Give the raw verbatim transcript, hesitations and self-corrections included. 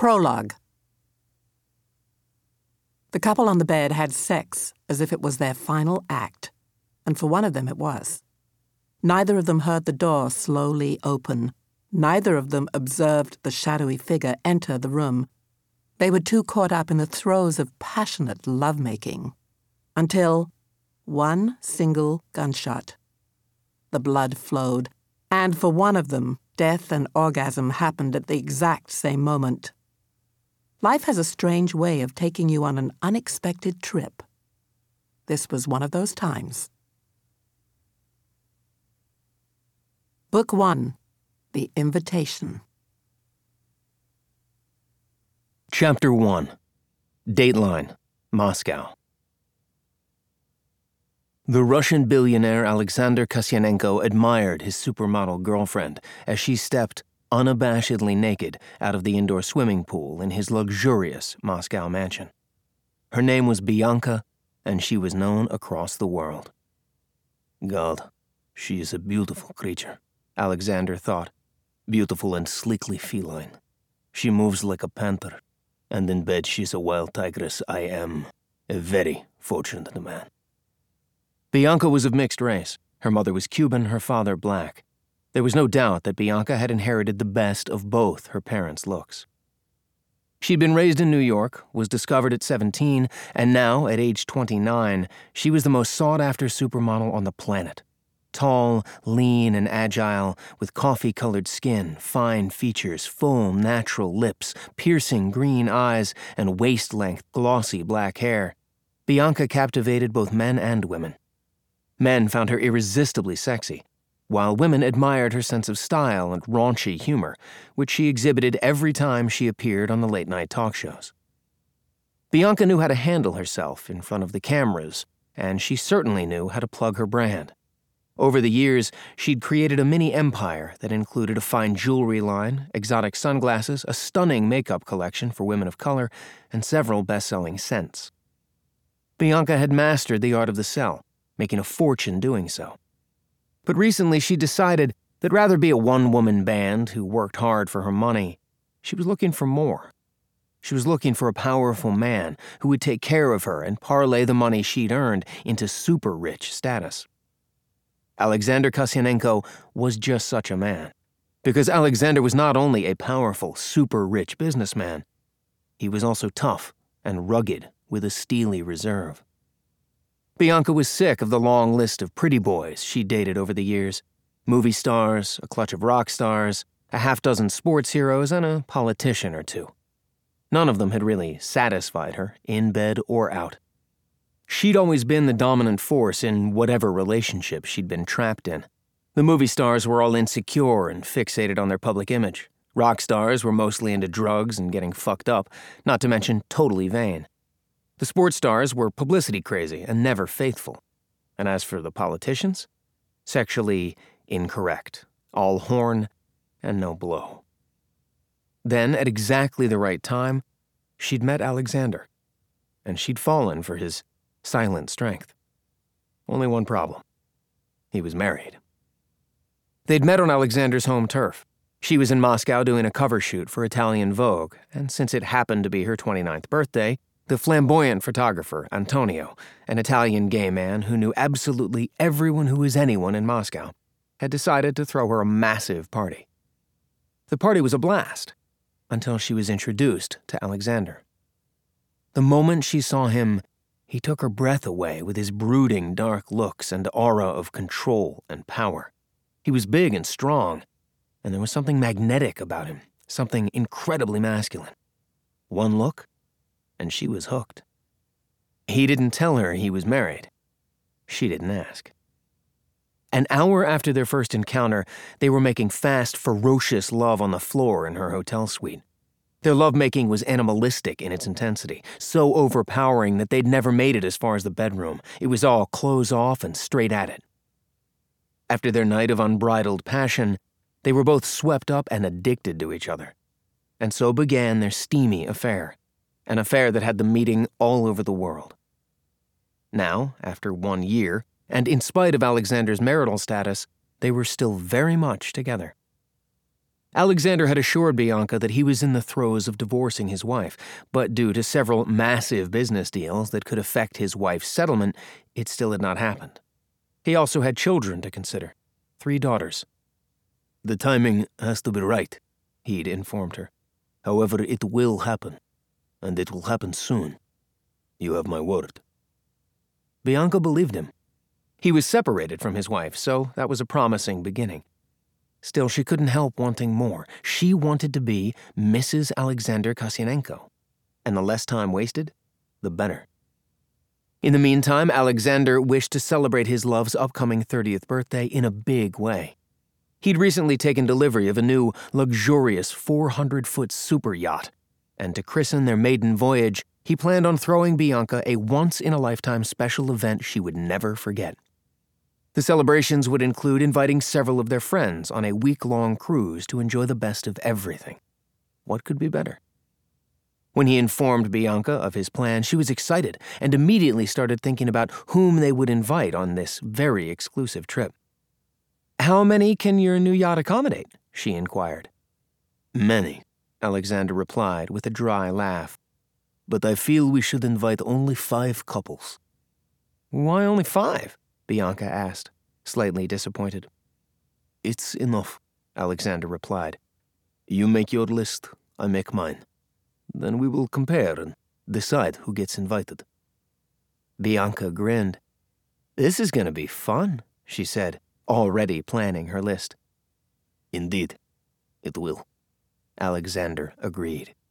Prologue. The couple on the bed had sex as if it was their final act, and for one of them it was. Neither of them heard the door slowly open. Neither of them observed the shadowy figure enter the room. They were too caught up in the throes of passionate lovemaking, until one single gunshot. The blood flowed, and for one of them, death and orgasm happened at the exact same moment. Life has a strange way of taking you on an unexpected trip. This was one of those times. Book one, The Invitation. Chapter one. Dateline, Moscow. The Russian billionaire Alexander Kasyanenko admired his supermodel girlfriend as she stepped unabashedly naked out of the indoor swimming pool in his luxurious Moscow mansion. Her name was Bianka, and she was known across the world. God, she is a beautiful creature, Alexander thought, beautiful and sleekly feline. She moves like a panther, and in bed she's a wild tigress. I am a very fortunate man. Bianka was of mixed race. Her mother was Cuban, her father black. There was no doubt that Bianka had inherited the best of both her parents' looks. She'd been raised in New York, was discovered at seventeen, and now, at age twenty-nine, she was the most sought-after supermodel on the planet. Tall, lean, and agile, with coffee-colored skin, fine features, full, natural lips, piercing green eyes, and waist-length, glossy black hair, Bianka captivated both men and women. Men found her irresistibly sexy, while women admired her sense of style and raunchy humor, which she exhibited every time she appeared on the late-night talk shows. Bianka knew how to handle herself in front of the cameras, and she certainly knew how to plug her brand. Over the years, she'd created a mini empire that included a fine jewelry line, exotic sunglasses, a stunning makeup collection for women of color, and several best-selling scents. Bianka had mastered the art of the sell, making a fortune doing so. But recently she decided that rather be a one-woman band who worked hard for her money, she was looking for more. She was looking for a powerful man who would take care of her and parlay the money she'd earned into super-rich status. Alexander Kasyanenko was just such a man, because Alexander was not only a powerful, super-rich businessman, he was also tough and rugged with a steely reserve. Bianka was sick of the long list of pretty boys she dated over the years. Movie stars, a clutch of rock stars, a half dozen sports heroes, and a politician or two. None of them had really satisfied her, in bed or out. She'd always been the dominant force in whatever relationship she'd been trapped in. The movie stars were all insecure and fixated on their public image. Rock stars were mostly into drugs and getting fucked up, not to mention totally vain. The sports stars were publicity crazy and never faithful. And as for the politicians, sexually incorrect, all horn and no blow. Then, at exactly the right time, she'd met Alexander, and she'd fallen for his silent strength. Only one problem. He was married. They'd met on Alexander's home turf. She was in Moscow doing a cover shoot for Italian Vogue, and since it happened to be her twenty-ninth birthday, the flamboyant photographer, Antonio, an Italian gay man who knew absolutely everyone who was anyone in Moscow, had decided to throw her a massive party. The party was a blast, until she was introduced to Alexander. The moment she saw him, he took her breath away with his brooding dark looks and aura of control and power. He was big and strong, and there was something magnetic about him, something incredibly masculine. One look, and she was hooked. He didn't tell her he was married. She didn't ask. An hour after their first encounter, they were making fast, ferocious love on the floor in her hotel suite. Their lovemaking was animalistic in its intensity, so overpowering that they'd never made it as far as the bedroom. It was all clothes off and straight at it. After their night of unbridled passion, they were both swept up and addicted to each other. And so began their steamy affair. An affair that had them meeting all over the world. Now, after one year, and in spite of Alexander's marital status, they were still very much together. Alexander had assured Bianca that he was in the throes of divorcing his wife, but due to several massive business deals that could affect his wife's settlement, it still had not happened. He also had children to consider, three daughters. "The timing has to be right," he'd informed her. "However, it will happen, and it will happen soon. You have my word." Bianca believed him. He was separated from his wife, so that was a promising beginning. Still, she couldn't help wanting more. She wanted to be Missus Alexander Kasyanenko, and the less time wasted, the better. In the meantime, Alexander wished to celebrate his love's upcoming thirtieth birthday in a big way. He'd recently taken delivery of a new, luxurious four hundred foot super yacht, and to christen their maiden voyage, he planned on throwing Bianca a once-in-a-lifetime special event she would never forget. The celebrations would include inviting several of their friends on a week-long cruise to enjoy the best of everything. What could be better? When he informed Bianca of his plan, she was excited and immediately started thinking about whom they would invite on this very exclusive trip. "How many can your new yacht accommodate?" she inquired. "Many," Alexander replied with a dry laugh. "But I feel we should invite only five couples." "Why only five?" Bianca asked, slightly disappointed. "It's enough," Alexander replied. "You make your list, I make mine. Then we will compare and decide who gets invited." Bianca grinned. "This is going to be fun," she said, already planning her list. "Indeed, it will," Alexander agreed.